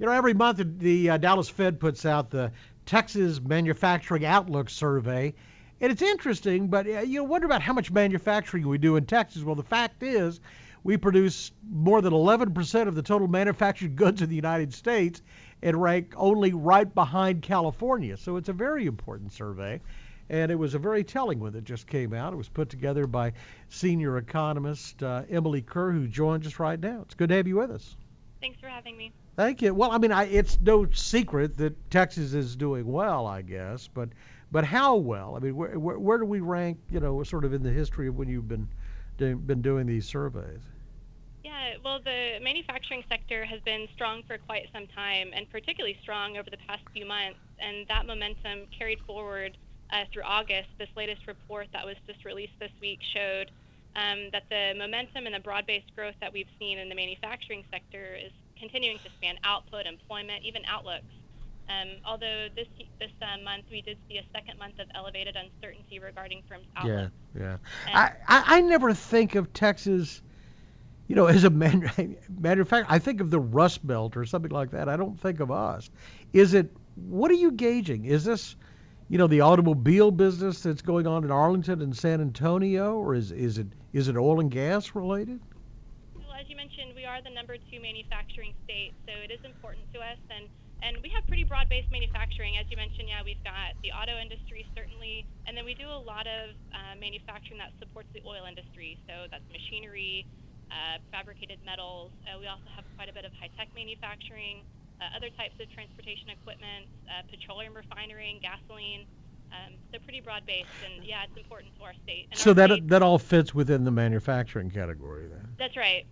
Every month the Dallas Fed puts out the Texas Manufacturing Outlook Survey, and it's interesting, but you wonder about how much manufacturing we do in Texas. Well, the fact is we produce more than 11% of the total manufactured goods in the United States and rank only right behind California. So it's a very important survey, and it was a very telling one that just came out. It was put together by senior economist Emily Kerr, who joins us right now. It's good to have you with us. Thanks for having me. Thank you. Well, I mean, it's no secret that Texas is doing well, I guess, but how well? I mean, where do we rank, sort of in the history of when you've been doing these surveys? Yeah, well, the manufacturing sector has been strong for quite some time, and particularly strong over the past few months, and that momentum carried forward through August. This latest report that was just released this week showed that the momentum and the broad-based growth that we've seen in the manufacturing sector is continuing to span output, employment, even outlooks. Although this month we did see a second month of elevated uncertainty regarding firms' outlooks. Yeah. I never think of Texas, as a manufacturer. I think of the Rust Belt or something like that. I don't think of us. What are you gauging? Is this, the automobile business that's going on in Arlington and San Antonio, or is it oil and gas related? Well, as you mentioned, we are the number 2 manufacturing state, so it is important to us, and we have pretty broad-based manufacturing. As you mentioned, we've got the auto industry, certainly, and then we do a lot of manufacturing that supports the oil industry, so that's machinery, fabricated metals. We also have quite a bit of high-tech manufacturing, other types of transportation equipment, petroleum refinery, gasoline. So pretty broad-based, and it's important to our state. And so that all fits within the manufacturing category then? That's right.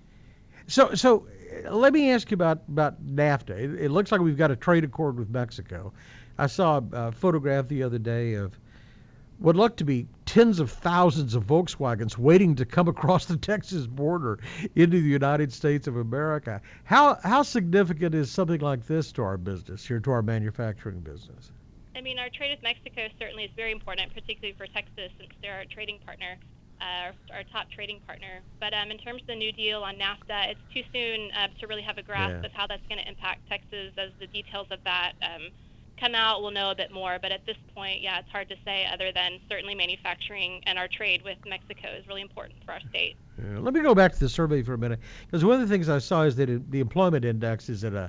So let me ask you about NAFTA. It looks like we've got a trade accord with Mexico. I saw a photograph the other day of what looked to be tens of thousands of Volkswagens waiting to come across the Texas border into the United States of America. How significant is something like this to our business here, to our manufacturing business? I mean, our trade with Mexico certainly is very important, particularly for Texas, since they're our trading partner. Our top trading partner. But in terms of the new deal on NAFTA, it's too soon to really have a grasp of how that's going to impact Texas. As the details of that come out, we'll know a bit more. But at this point, it's hard to say other than certainly manufacturing and our trade with Mexico is really important for our state. Let me go back to the survey for a minute, because one of the things I saw is that the employment index is at a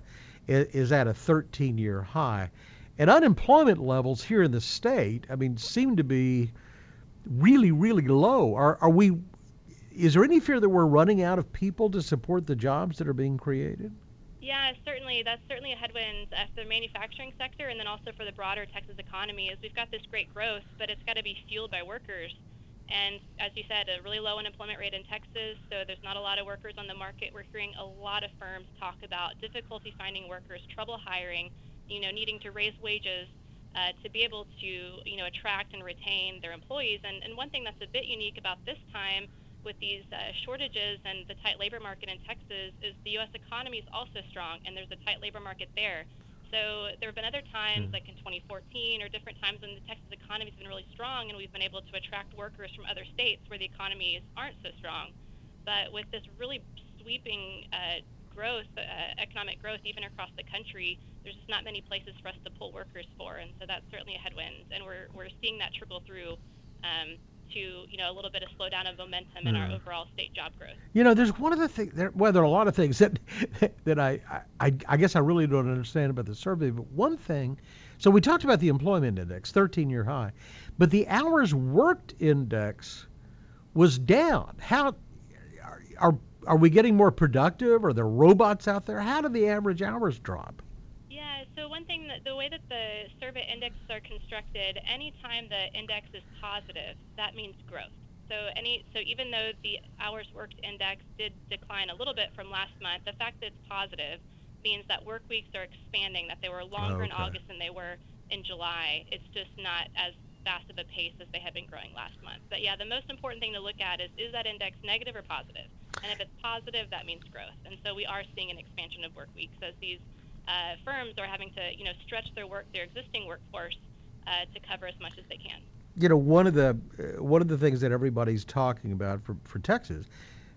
13-year high. And unemployment levels here in the state, seem to be really, really low. Is there any fear that we're running out of people to support the jobs that are being created? Yeah, certainly. That's certainly a headwind for the manufacturing sector, and then also for the broader Texas economy, is we've got this great growth, but it's got to be fueled by workers. And as you said, a really low unemployment rate in Texas, so there's not a lot of workers on the market. We're hearing a lot of firms talk about difficulty finding workers, trouble hiring, needing to raise wages to be able to, attract and retain their employees. And one thing that's a bit unique about this time with these shortages and the tight labor market in Texas is the U.S. economy is also strong, and there's a tight labor market there. So there have been other times, like in 2014 or different times when the Texas economy has been really strong, and we've been able to attract workers from other states where the economies aren't so strong. But with this really sweeping growth, economic growth, even across the country, there's just not many places for us to pull workers for, and so that's certainly a headwind. And we're seeing that trickle through to a little bit of slowdown of momentum in our overall state job growth. There's one of the things. There are a lot of things that I guess I really don't understand about the survey. But one thing, so we talked about the employment index, 13-year high, but the hours worked index was down. How are we getting more productive? Are there robots out there? How do the average hours drop? Yeah, so one thing, the way that the survey indexes are constructed, anytime the index is positive, that means growth. So even though the hours worked index did decline a little bit from last month, the fact that it's positive means that work weeks are expanding, that they were longer in August than they were in July. It's just not as fast of a pace as they had been growing last month. But the most important thing to look at is that index negative or positive? And if it's positive, that means growth. And so we are seeing an expansion of work weeks as these firms are having to, stretch their existing workforce to cover as much as they can. One of the things that everybody's talking about for Texas,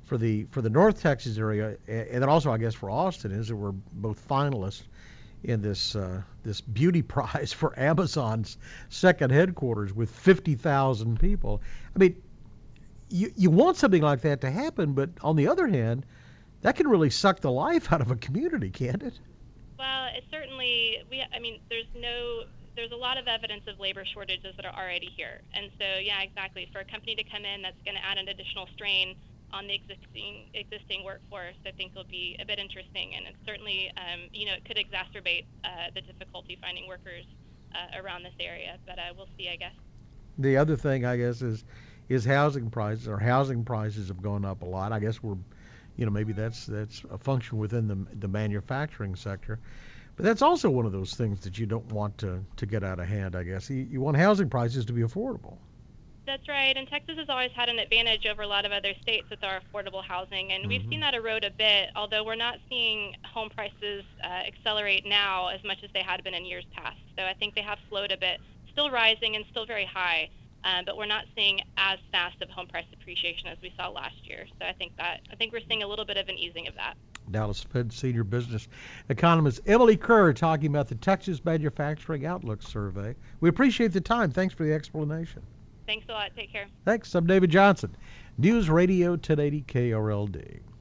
for the North Texas area, and then also I guess for Austin, is that we're both finalists in this beauty prize for Amazon's second headquarters with 50,000 people. I mean, you want something like that to happen, but on the other hand, that can really suck the life out of a community, can't it? Well, it certainly, there's a lot of evidence of labor shortages that are already here. And so, yeah, exactly. For a company to come in that's going to add an additional strain on the existing workforce, I think will be a bit interesting. And it's certainly, it could exacerbate the difficulty finding workers around this area. But we'll see, I guess. The other thing, I guess, is housing prices. Our housing prices have gone up a lot. I guess maybe that's a function within the manufacturing sector. But that's also one of those things that you don't want to get out of hand, I guess. You want housing prices to be affordable. That's right, and Texas has always had an advantage over a lot of other states with our affordable housing, and we've seen that erode a bit, although we're not seeing home prices accelerate now as much as they had been in years past. So I think they have slowed a bit, still rising and still very high, but we're not seeing as fast of home price appreciation as we saw last year. So I think we're seeing a little bit of an easing of that. Dallas Fed senior business economist Emily Kerr talking about the Texas Manufacturing Outlook Survey. We appreciate the time. Thanks for the explanation. Thanks a lot. Take care. Thanks. I'm David Johnson. News Radio 1080 KRLD.